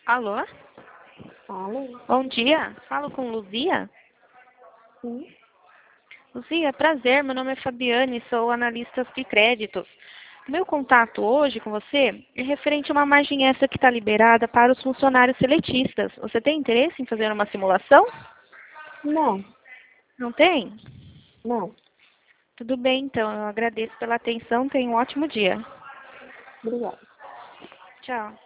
Alô? Alô? Bom dia. Falo com Luzia? Sim? Luzia, prazer. Meu nome é Fabiane, sou analista de créditos. O meu contato hoje com você é referente a uma margem extra que está liberada para os funcionários seletistas. Você tem interesse em fazer uma simulação? Não, Não tem? não. Tudo bem, então. Eu agradeço pela atenção. Tenha um ótimo dia. Obrigada. Tchau.